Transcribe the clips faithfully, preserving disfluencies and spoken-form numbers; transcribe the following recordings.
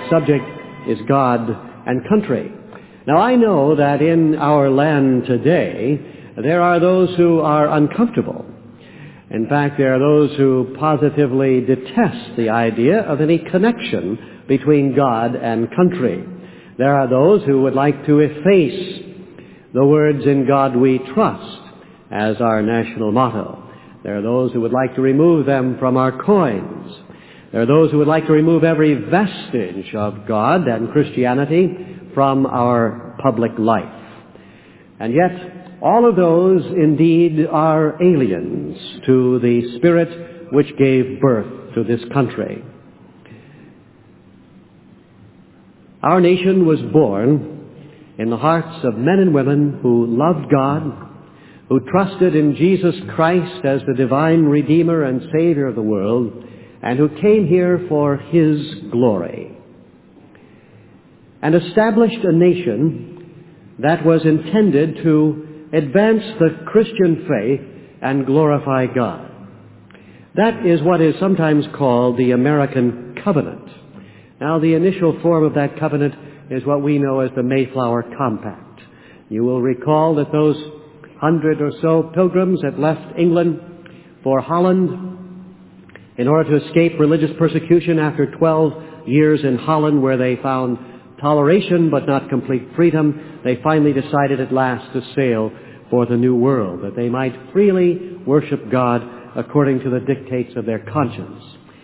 subject is God and country. Now, I know that in our land today, there are those who are uncomfortable. In fact, there are those who positively detest the idea of any connection between God and country. There are those who would like to efface the words "In God We Trust" as our national motto. There are those who would like to remove them from our coins. There are those who would like to remove every vestige of God and Christianity from our public life. And yet, all of those indeed are aliens to the spirit which gave birth to this country. Our nation was born in the hearts of men and women who loved God, who trusted in Jesus Christ as the divine Redeemer and Savior of the world, and who came here for His glory, and established a nation that was intended to advance the Christian faith and glorify God. That is what is sometimes called the American Covenant. Now, the initial form of that covenant is what we know as the Mayflower Compact. You will recall that those hundred or so pilgrims had left England for Holland in order to escape religious persecution after twelve years in Holland, where they found toleration but not complete freedom. They finally decided at last to sail for the New World, that they might freely worship God according to the dictates of their conscience.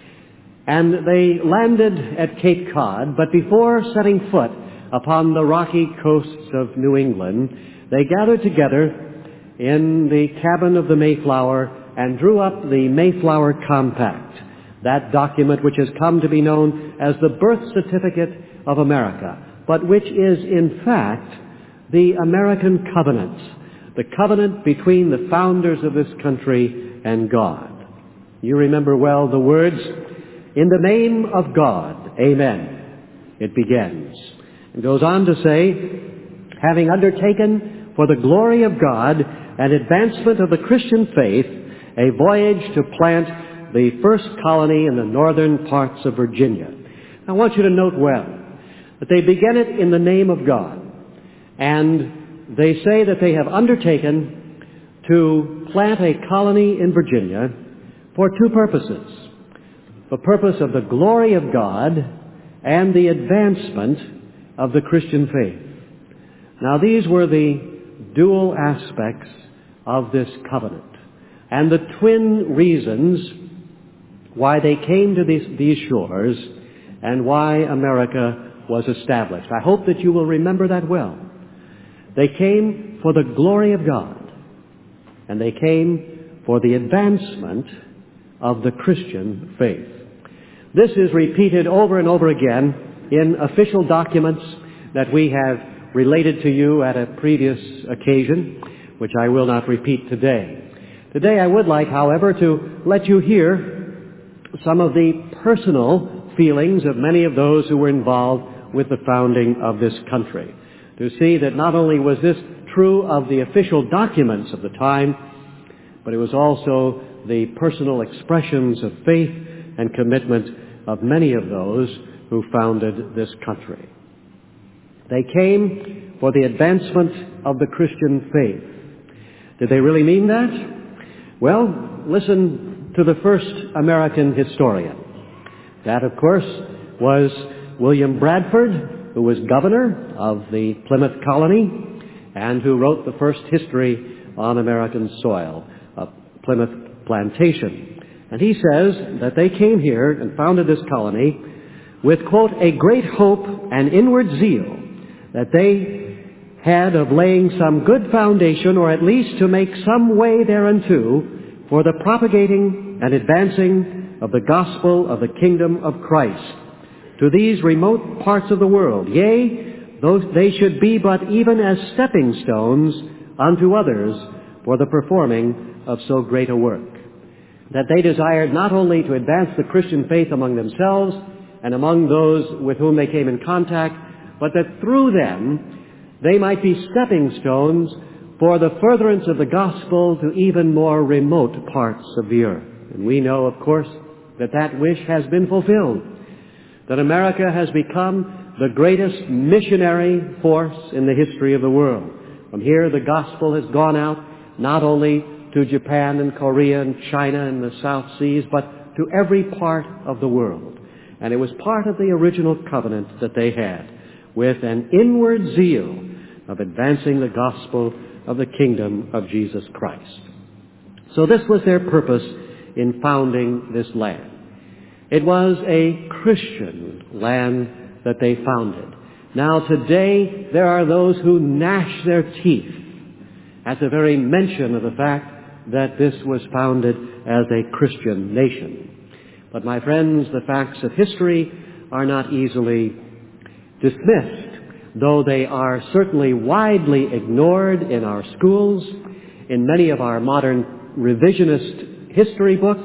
And they landed at Cape Cod, but before setting foot upon the rocky coasts of New England, they gathered together in the cabin of the Mayflower and drew up the Mayflower Compact, that document which has come to be known as the birth certificate of America, but which is in fact the American Covenant, the covenant between the founders of this country and God. You remember well the words, "In the name of God, amen," it begins. It goes on to say, "Having undertaken for the glory of God and advancement of the Christian faith, a voyage to plant the first colony in the northern parts of Virginia." I want you to note well that they begin it in the name of God. And they say that they have undertaken to plant a colony in Virginia for two purposes. The purpose of the glory of God and the advancement of the Christian faith. Now, these were the dual aspects of this covenant, and the twin reasons why they came to these, these shores and why America was established. I hope that you will remember that well. They came for the glory of God, and they came for the advancement of the Christian faith. This is repeated over and over again in official documents that we have related to you at a previous occasion, which I will not repeat today. Today I would like, however, to let you hear some of the personal feelings of many of those who were involved with the founding of this country, to see that not only was this true of the official documents of the time, but it was also the personal expressions of faith and commitment of many of those who founded this country. They came for the advancement of the Christian faith. Did they really mean that? Well, listen to the first American historian. That, of course, was William Bradford, who was governor of the Plymouth colony and who wrote the first history on American soil, a Plymouth plantation. And he says that they came here and founded this colony with, quote, "a great hope and inward zeal that they had of laying some good foundation, or at least to make some way thereunto, for the propagating and advancing of the gospel of the kingdom of Christ to these remote parts of the world. Yea, though they should be but even as stepping stones unto others for the performing of so great a work." That they desired not only to advance the Christian faith among themselves and among those with whom they came in contact, but that through them they might be stepping stones for the furtherance of the gospel to even more remote parts of the earth. And we know, of course, that that wish has been fulfilled. that America has become the greatest missionary force in the history of the world. From here, the gospel has gone out not only to Japan and Korea and China and the South Seas, but to every part of the world. And it was part of the original covenant that they had, with an inward zeal of advancing the gospel of the kingdom of Jesus Christ. So this was their purpose in founding this land. It was a Christian land that they founded. Now today, there are those who gnash their teeth at the very mention of the fact that this was founded as a Christian nation. But my friends, the facts of history are not easily dismissed, though they are certainly widely ignored in our schools, in many of our modern revisionist history books,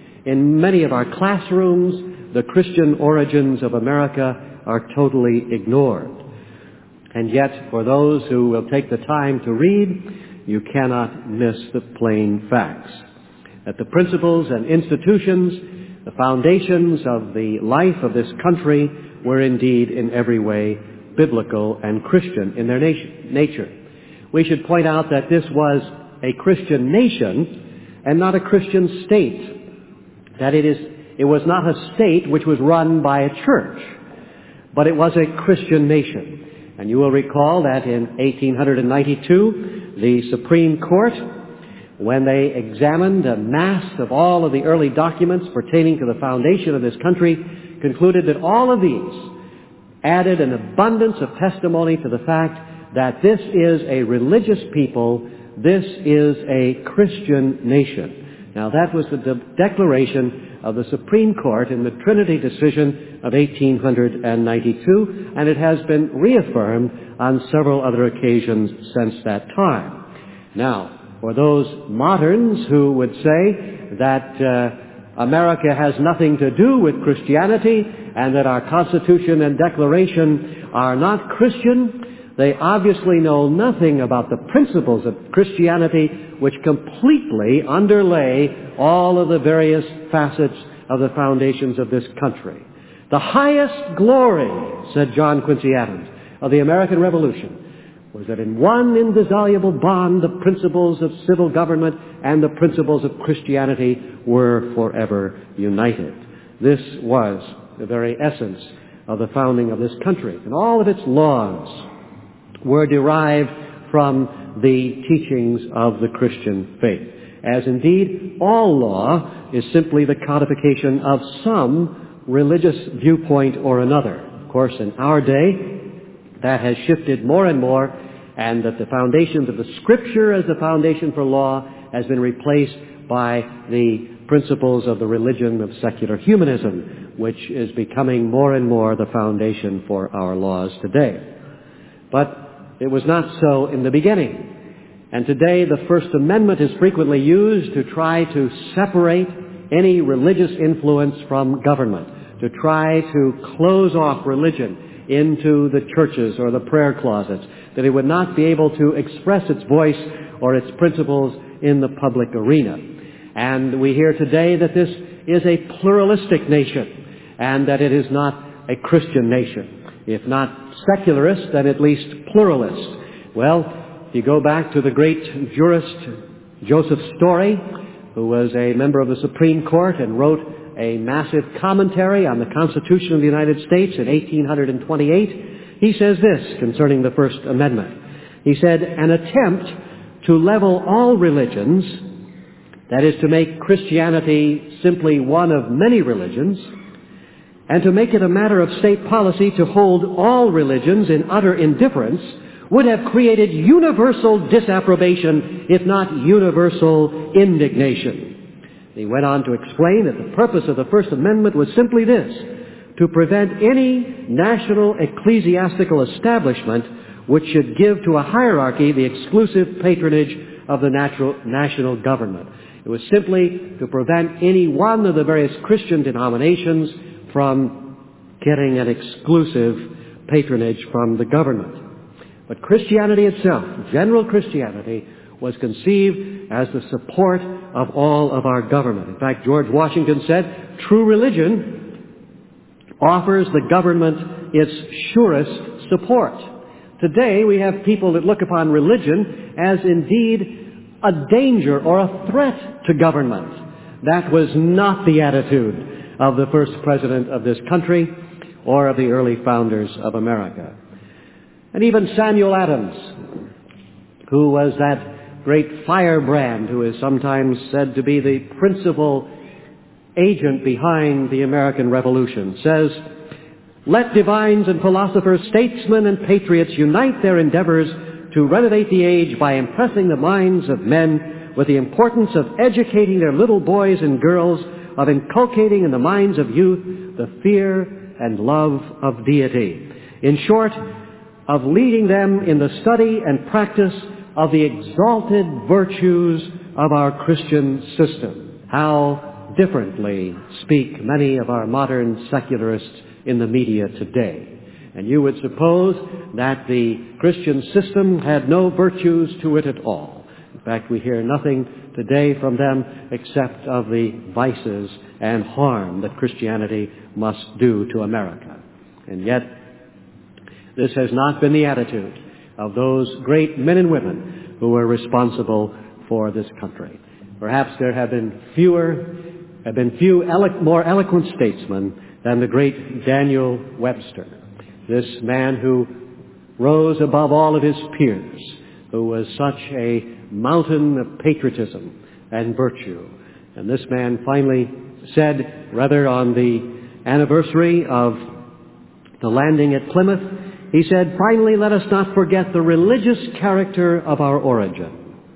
in many of our classrooms. The Christian origins of America are totally ignored. And yet, for those who will take the time to read, you cannot miss the plain facts. That the principles and institutions, the foundations of the life of this country were indeed in every way biblical and Christian in their nation, nature. We should point out that this was a Christian nation and not a Christian state. That it is, it was not a state which was run by a church, but it was a Christian nation. And you will recall that in eighteen ninety-two, the Supreme Court, when they examined a mass of all of the early documents pertaining to the foundation of this country, concluded that all of these added an abundance of testimony to the fact that this is a religious people, this is a Christian nation. Now that was the de- declaration of the Supreme Court in the Trinity decision of eighteen ninety-two, and it has been reaffirmed on several other occasions since that time. Now, for those moderns who would say that uh, America has nothing to do with Christianity and that our Constitution and Declaration are not Christian, they obviously know nothing about the principles of Christianity which completely underlay all of the various facets of the foundations of this country. The highest glory, said John Quincy Adams, of the American Revolution was that in one indissoluble bond the principles of civil government and the principles of Christianity were forever united. This was the very essence of the founding of this country. And all of its laws were derived from the teachings of the Christian faith. As indeed all law is simply the codification of some religious viewpoint or another. Of course, in our day, that has shifted more and more, and that the foundations of the Scripture as the foundation for law has been replaced by the principles of the religion of secular humanism, which is becoming more and more the foundation for our laws today. But it was not so in the beginning. And today the First Amendment is frequently used to try to separate any religious influence from government, to try to close off religion into the churches or the prayer closets, that it would not be able to express its voice or its principles in the public arena. And we hear today that this is a pluralistic nation and that it is not a Christian nation. If not secularist, then at least pluralist. Well, if you go back to the great jurist Joseph Story, who was a member of the Supreme Court and wrote a massive commentary on the Constitution of the United States in eighteen twenty-eight, he says this concerning the First Amendment. He said, "An attempt to level all religions, that is to make Christianity simply one of many religions, and to make it a matter of state policy to hold all religions in utter indifference, would have created universal disapprobation, if not universal indignation." He went on to explain that the purpose of the First Amendment was simply this: to prevent any national ecclesiastical establishment which should give to a hierarchy the exclusive patronage of the natural, national government. It was simply to prevent any one of the various Christian denominations from getting an exclusive patronage from the government. But Christianity itself, general Christianity, was conceived as the support of all of our government. In fact, George Washington said, "True religion offers the government its surest support. Today we have people that look upon religion as indeed a danger or a threat to government. That was not the attitude of the first president of this country or of the early founders of America. And even Samuel Adams, who was that great firebrand who is sometimes said to be the principal agent behind the American Revolution, says, "Let divines and philosophers, statesmen and patriots unite their endeavors to renovate the age by impressing the minds of men with the importance of educating their little boys and girls, of inculcating in the minds of youth the fear and love of deity. In short, of leading them in the study and practice of the exalted virtues of our Christian system." How differently speak many of our modern secularists in the media today. And you would suppose that the Christian system had no virtues to it at all. In fact, we hear nothing today from them except of the vices and harm that Christianity must do to America. And yet, this has not been the attitude of those great men and women who were responsible for this country. Perhaps there have been fewer, have been few elo- more eloquent statesmen than the great Daniel Webster, this man who rose above all of his peers, who was such a mountain of patriotism and virtue. And this man finally said, rather on the anniversary of the landing at Plymouth, he said, "Finally, let us not forget the religious character of our origin."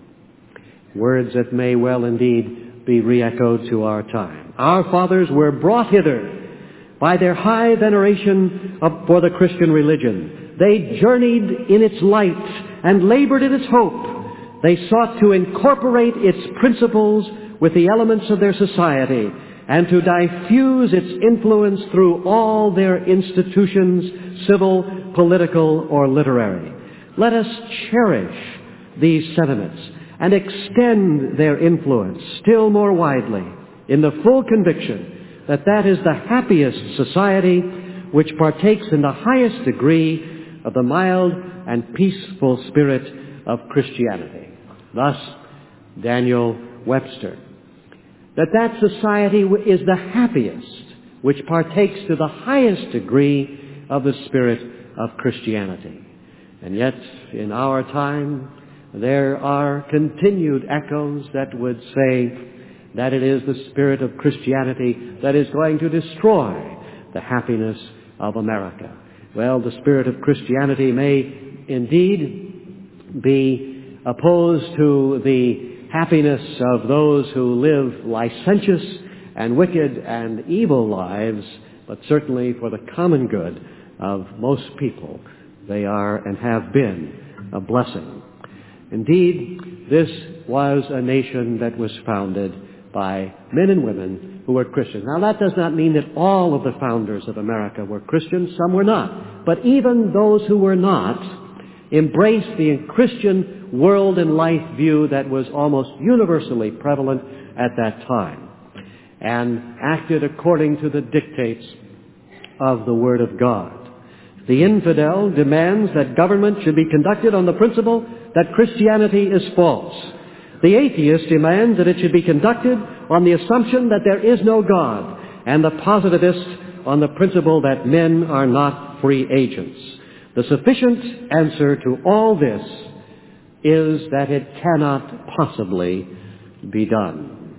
Words that may well indeed be re-echoed to our time. Our fathers were brought hither by their high veneration of, for the Christian religion. They journeyed in its light and labored in its hope. They sought to incorporate its principles with the elements of their society and to diffuse its influence through all their institutions, civil, political, or literary. Let us cherish these sentiments and extend their influence still more widely in the full conviction that that is the happiest society which partakes in the highest degree of the mild and peaceful spirit of Christianity. Thus, Daniel Webster. That that society is the happiest which partakes to the highest degree of the spirit of Christianity. And yet, in our time, there are continued echoes that would say that it is the spirit of Christianity that is going to destroy the happiness of America. Well, the spirit of Christianity may indeed be opposed to the happiness of those who live licentious and wicked and evil lives, but certainly for the common good of most people, they are and have been a blessing. Indeed, this was a nation that was founded by men and women who were Christians. Now, that does not mean that all of the founders of America were Christians. Some were not. But even those who were not embraced the Christian world and life view that was almost universally prevalent at that time and acted according to the dictates of the Word of God. The infidel demands that government should be conducted on the principle that Christianity is false. The atheist demands that it should be conducted on the assumption that there is no God, and the positivist on the principle that men are not free agents. The sufficient answer to all this is that it cannot possibly be done.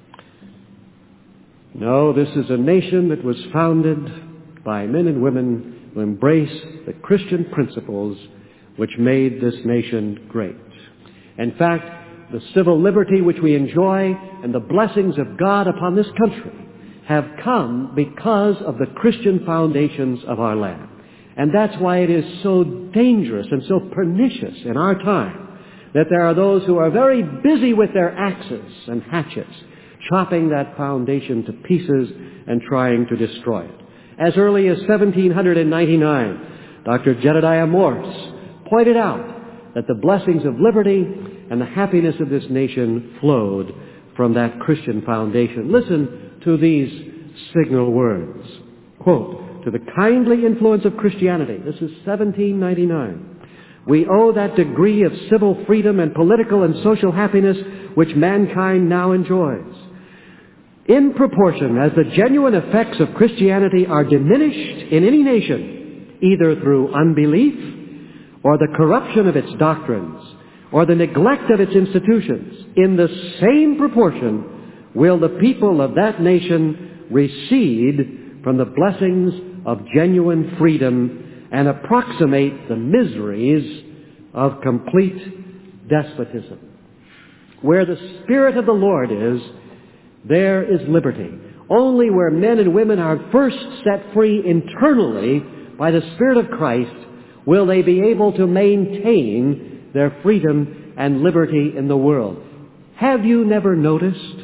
No, this is a nation that was founded by men and women who embraced the Christian principles which made this nation great. In fact, the civil liberty which we enjoy and the blessings of God upon this country have come because of the Christian foundations of our land. And that's why it is so dangerous and so pernicious in our time that there are those who are very busy with their axes and hatchets, chopping that foundation to pieces and trying to destroy it. As early as seventeen ninety-nine, Doctor Jedediah Morse pointed out that the blessings of liberty and the happiness of this nation flowed from that Christian foundation. Listen to these signal words. Quote, to the kindly influence of Christianity, this is seventeen ninety-nine, we owe that degree of civil freedom and political and social happiness which mankind now enjoys. In proportion as the genuine effects of Christianity are diminished in any nation, either through unbelief or the corruption of its doctrines or the neglect of its institutions, in the same proportion will the people of that nation recede from the blessings of genuine freedom and approximate the miseries of complete despotism. Where the Spirit of the Lord is, there is liberty. Only where men and women are first set free internally by the Spirit of Christ will they be able to maintain their freedom and liberty in the world. Have you never noticed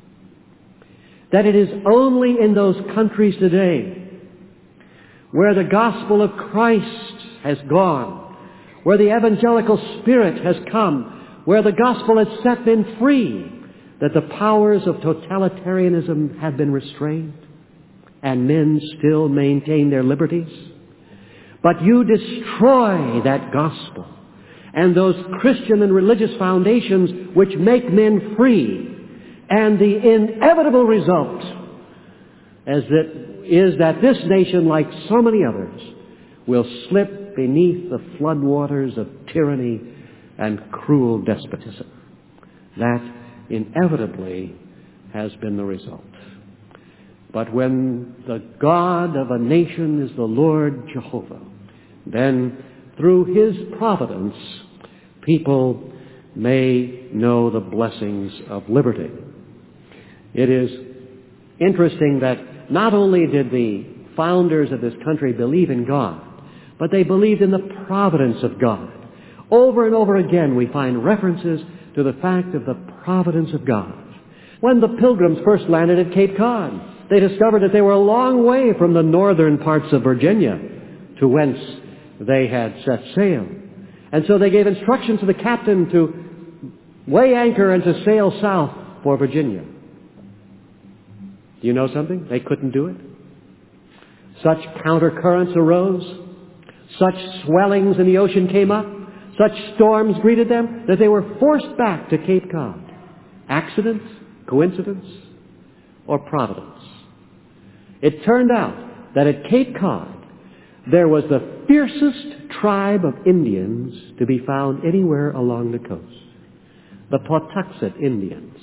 that it is only in those countries today where the gospel of Christ has gone, where the evangelical spirit has come, where the gospel has set men free, that the powers of totalitarianism have been restrained and men still maintain their liberties? But you destroy that gospel and those Christian and religious foundations which make men free, and the inevitable result as that is that this nation, like so many others, will slip beneath the floodwaters of tyranny and cruel despotism. That inevitably has been the result. But when the God of a nation is the Lord Jehovah, then through His providence, people may know the blessings of liberty. It is interesting that not only did the founders of this country believe in God, but they believed in the providence of God. Over and over again we find references to the fact of the providence of God. When the Pilgrims first landed at Cape Cod, they discovered that they were a long way from the northern parts of Virginia to whence they had set sail. And so they gave instructions to the captain to weigh anchor and to sail south for Virginia. Do you know something? They couldn't do it. Such countercurrents arose, such swellings in the ocean came up, such storms greeted them that they were forced back to Cape Cod. Accident, coincidence, or providence? It turned out that at Cape Cod there was the fiercest tribe of Indians to be found anywhere along the coast. The Pawtuxet Indians.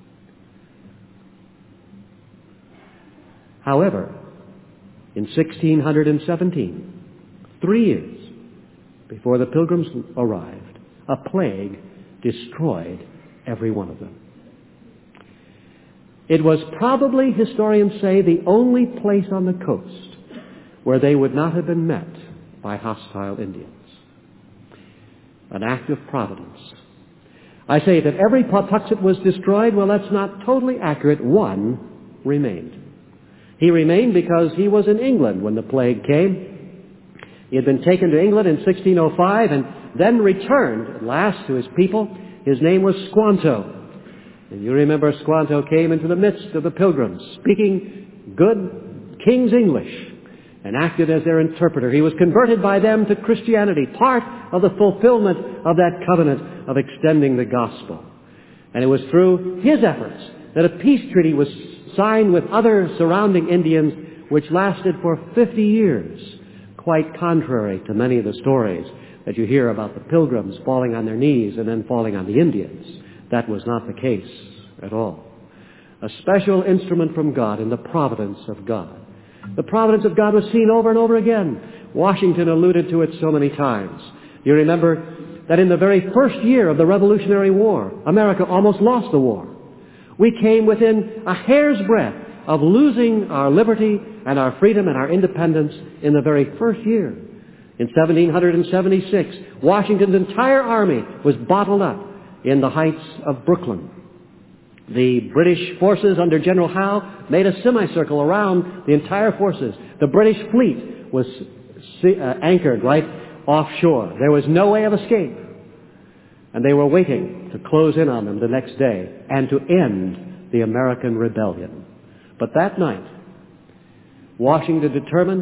However, in sixteen seventeen, three years before the Pilgrims arrived, a plague destroyed every one of them. It was probably, historians say, the only place on the coast where they would not have been met by hostile Indians. An act of providence. I say that every Pawtuxet was destroyed. Well, that's not totally accurate. One remained. He remained because he was in England when the plague came. He had been taken to England in sixteen oh five and then returned at last to his people. His name was Squanto. And you remember Squanto came into the midst of the Pilgrims, speaking good King's English, and acted as their interpreter. He was converted by them to Christianity, part of the fulfillment of that covenant of extending the gospel. And it was through his efforts that a peace treaty was signed with other surrounding Indians, which lasted for fifty years, quite contrary to many of the stories that you hear about the Pilgrims falling on their knees and then falling on the Indians. That was not the case at all. A special instrument from God in the providence of God. The providence of God was seen over and over again. Washington alluded to it so many times. You remember that in the very first year of the Revolutionary War, America almost lost the war. We came within a hair's breadth of losing our liberty and our freedom and our independence in the very first year. In seventeen seventy-six, Washington's entire army was bottled up in the heights of Brooklyn. The British forces under General Howe made a semicircle around the entire forces. The British fleet was uh, anchored right offshore. There was no way of escape. And they were waiting to close in on them the next day and to end the American rebellion. But that night, Washington determined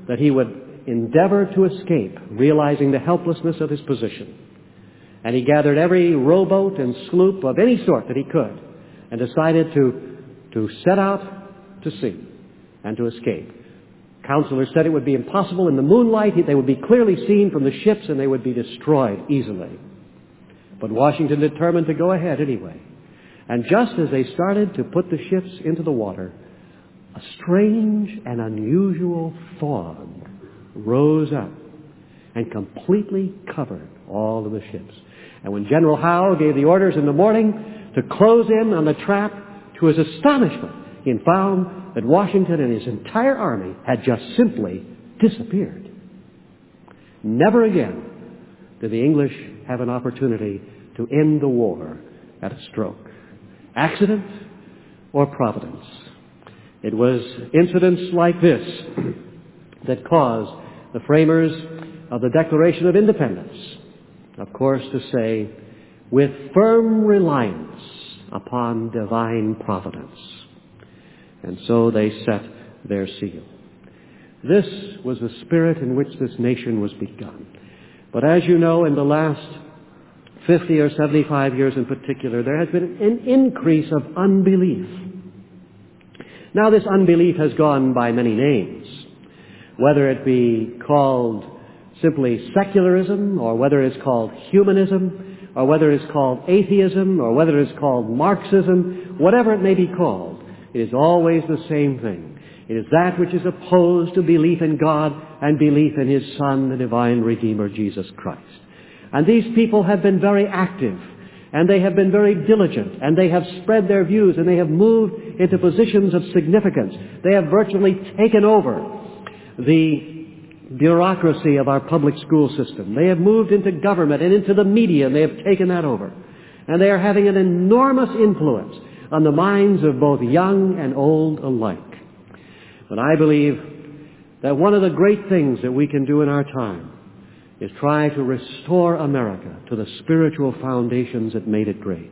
that he would endeavor to escape, realizing the helplessness of his position. And he gathered every rowboat and sloop of any sort that he could and decided to, to set out to sea and to escape. Counselors said it would be impossible in the moonlight. They would be clearly seen from the ships and they would be destroyed easily. But Washington determined to go ahead anyway. And just as they started to put the ships into the water, a strange and unusual fog rose up and completely covered all of the ships. And when General Howe gave the orders in the morning to close in on the trap, to his astonishment, he found that Washington and his entire army had just simply disappeared. Never again did the English have an opportunity to end the war at a stroke. Accident or providence? It was incidents like this that caused the framers of the Declaration of Independence, of course, to say, with firm reliance upon divine providence. And so they set their seal. This was the spirit in which this nation was begun. But as you know, in the last fifty or seventy-five years in particular, there has been an increase of unbelief. Now, this unbelief has gone by many names, whether it be called simply secularism, or whether it's called humanism, or whether it's called atheism, or whether it's called Marxism, whatever it may be called, it is always the same thing. It is that which is opposed to belief in God and belief in His Son, the divine Redeemer, Jesus Christ. And these people have been very active, and they have been very diligent, and they have spread their views, and they have moved into positions of significance. They have virtually taken over the bureaucracy of our public school system. They have moved into government and into the media, and they have taken that over. And they are having an enormous influence on the minds of both young and old alike. But I believe that one of the great things that we can do in our time is try to restore America to the spiritual foundations that made it great.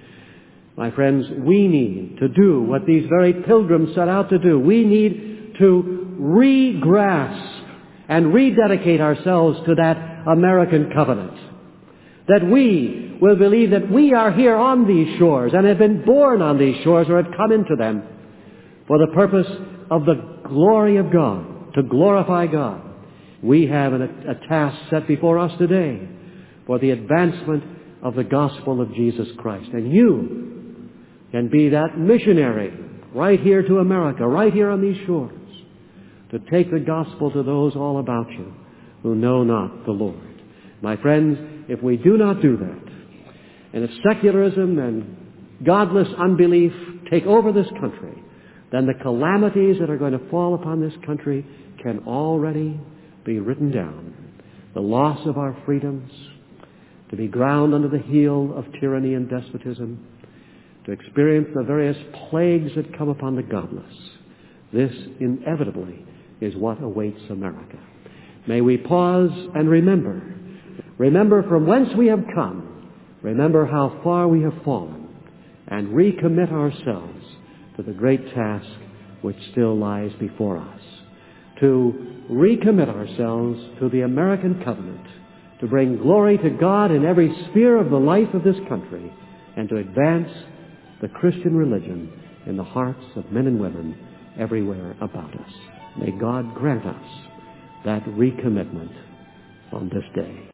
My friends, we need to do what these very pilgrims set out to do. We need to re-grasp and rededicate ourselves to that American covenant. That we will believe that we are here on these shores and have been born on these shores or have come into them for the purpose of the glory of God, to glorify God. We have a, a task set before us today for the advancement of the gospel of Jesus Christ. And you can be that missionary right here to America, right here on these shores, to take the gospel to those all about you who know not the Lord. My friends, if we do not do that, and if secularism and godless unbelief take over this country, then the calamities that are going to fall upon this country can already be written down. The loss of our freedoms, to be ground under the heel of tyranny and despotism, to experience the various plagues that come upon the godless. This inevitably is what awaits America. May we pause and remember. Remember from whence we have come. Remember how far we have fallen. And recommit ourselves to the great task which still lies before us. To recommit ourselves to the American covenant. To bring glory to God in every sphere of the life of this country. And to advance the Christian religion in the hearts of men and women everywhere about us. May God grant us that recommitment on this day.